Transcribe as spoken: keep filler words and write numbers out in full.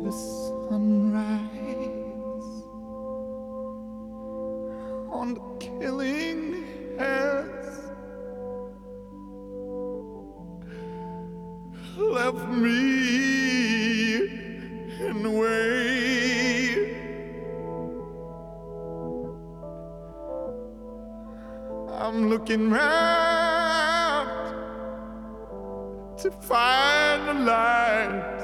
the sunrise on the killing has left me in the way. I'm looking round to find the light